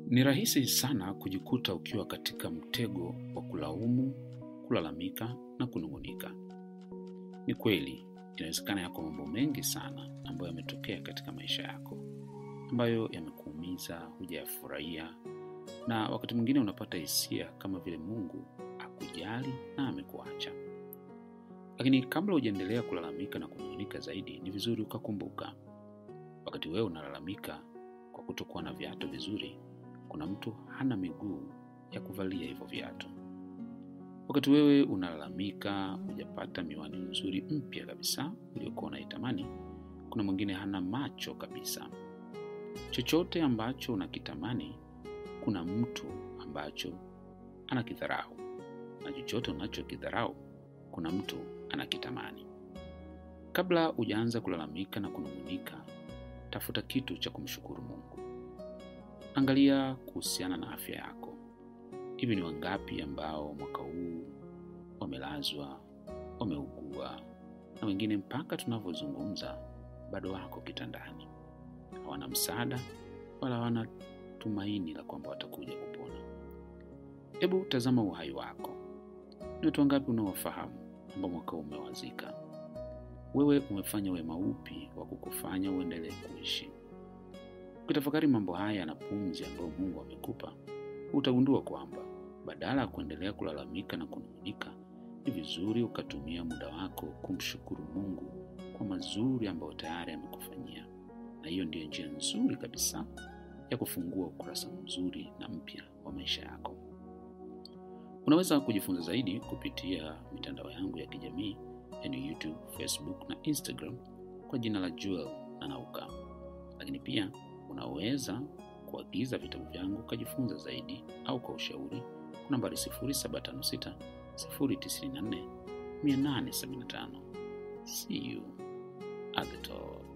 Ni rahisi sana kujikuta ukiwa katika mtego wa kulaumu, kulalamika na kunung'unika. Ni kweli, inawezekana yako mambo mengi sana ambayo yametokea katika maisha yako, ambayo yamekuumiza, hujayafurahia, na wakati mwingine unapata hisia kama vile Mungu hakujali na amekuacha. Lakini kabla hujaendelea kulalamika na kunung'unika zaidi, ni vizuri ukakumbuka, wakati wewe unalalamika kwa kutokuwa na viatu vizuri, kuna mtu hana miguu ya kuvalia hivyo viatu. Wakati wewe unalalamika hujapata miwani nzuri mpya kabisa uliyokuwa unaitamani, kuna mwingine hana macho kabisa. Chochote ambacho unakitamani, kuna mtu ambacho anakidharau, na chochote unachokidharau, kuna mtu anakitamani. Kabla hujaanza kulalamika na kunung'unika, tafuta kitu cha kumshukuru Mungu. Angalia kuhusiana na afya yako. Hivi ni wangapi ambao mwaka huu wamelazwa, wameugua, na wengine mpaka tunavyozungumza bado wako kitandani. Hawana msaada wala hawana tumaini la kwamba watakuja kupona. Hebu tazama uhai wako. Ni watu wangapi unaowafahamu ambao mwaka huu umewazika? Wewe umefanya wema upi wa kukufanya uendelee kuishi? Ukitafakari mambo haya na pumzi ambayo Mungu amekupa, utagundua kwamba badala ya kuendelea kulalamika na kunung'unika, ni vizuri ukatumia muda wako kumshukuru Mungu kwa mazuri ambayo tayari amekufanyia. Na hiyo ndiyo njia nzuri kabisa ya kufungua ukurasa mzuri na mpya wa maisha yako. Unaweza kujifunza zaidi kupitia mitandao yangu ya kijamii, yani YouTube, Facebook na Instagram kwa jina la Joel Nanauka. Lakini pia unaweza kuagiza vitabu vyangu ukajifunza zaidi au kwa ushauri kwa nambari 0756 094 875. See you at the top.